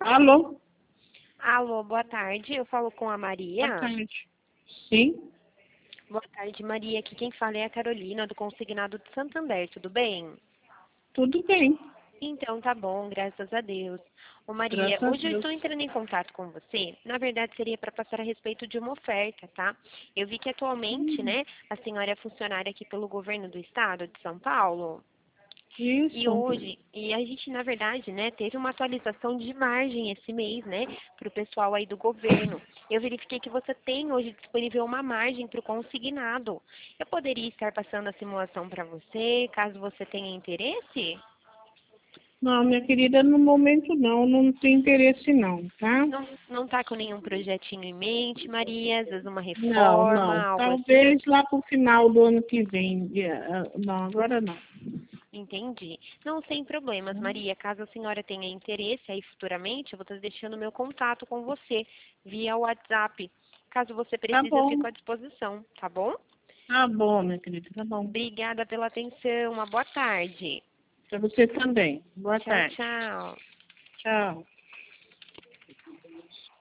Alô? Alô, boa tarde. Eu falo com a Maria. Boa tarde. Sim, Boa tarde, Maria. Aqui quem fala é a Carolina, do Consignado de Santander. Tudo bem? tudo bem. Então, tá bom, graças a Deus. Ô, Maria, Graças a hoje eu Deus. estou entrando em contato com você. Na verdade, seria para passar a respeito de uma oferta, tá? Eu vi que atualmente, né, a senhora é funcionária aqui pelo governo do estado de São Paulo. E Isso. hoje, e a gente, na verdade, né, teve uma atualização de margem esse mês, né, para o pessoal aí do governo. Eu verifiquei que você tem hoje disponível uma margem para o consignado. Eu poderia estar passando a simulação para você, caso você tenha interesse? Não, minha querida, no momento não tem interesse não, tá? Não está com nenhum projetinho em mente, Maria? Às vezes uma Não, reforma, não. algo assim? Talvez lá pro final do ano que vem. Não, agora não. Entendi. Não, sem problemas, Maria. Caso a senhora tenha interesse aí futuramente, eu vou estar deixando meu contato com você via WhatsApp. Caso você Tá precise, eu bom, fico à disposição, tá bom? tá bom, minha querida, tá bom. Obrigada pela atenção. Uma boa tarde. Pra você também. Boa Tchau, tarde. tchau. Tchau.